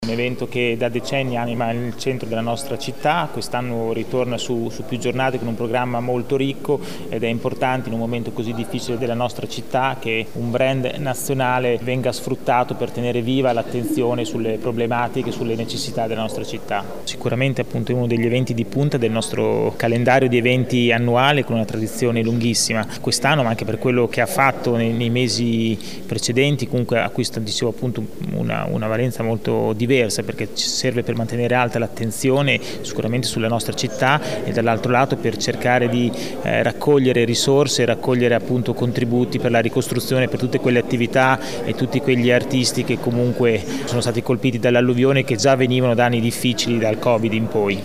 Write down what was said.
Un evento che da decenni anima il centro della nostra città, quest'anno ritorna su più giornate con un programma molto ricco ed è importante in un momento così difficile della nostra città che un brand nazionale venga sfruttato per tenere viva l'attenzione sulle problematiche, sulle necessità della nostra città. Sicuramente appunto è uno degli eventi di punta del nostro calendario di eventi annuale con una tradizione lunghissima. Quest'anno, ma anche per quello che ha fatto nei mesi precedenti, comunque acquista, dicevo appunto, una valenza molto diversa perché ci serve per mantenere alta l'attenzione sicuramente sulla nostra città e dall'altro lato per cercare di raccogliere risorse, raccogliere appunto contributi per la ricostruzione, per tutte quelle attività e tutti quegli artisti che comunque sono stati colpiti dall'alluvione, che già venivano da anni difficili dal Covid in poi.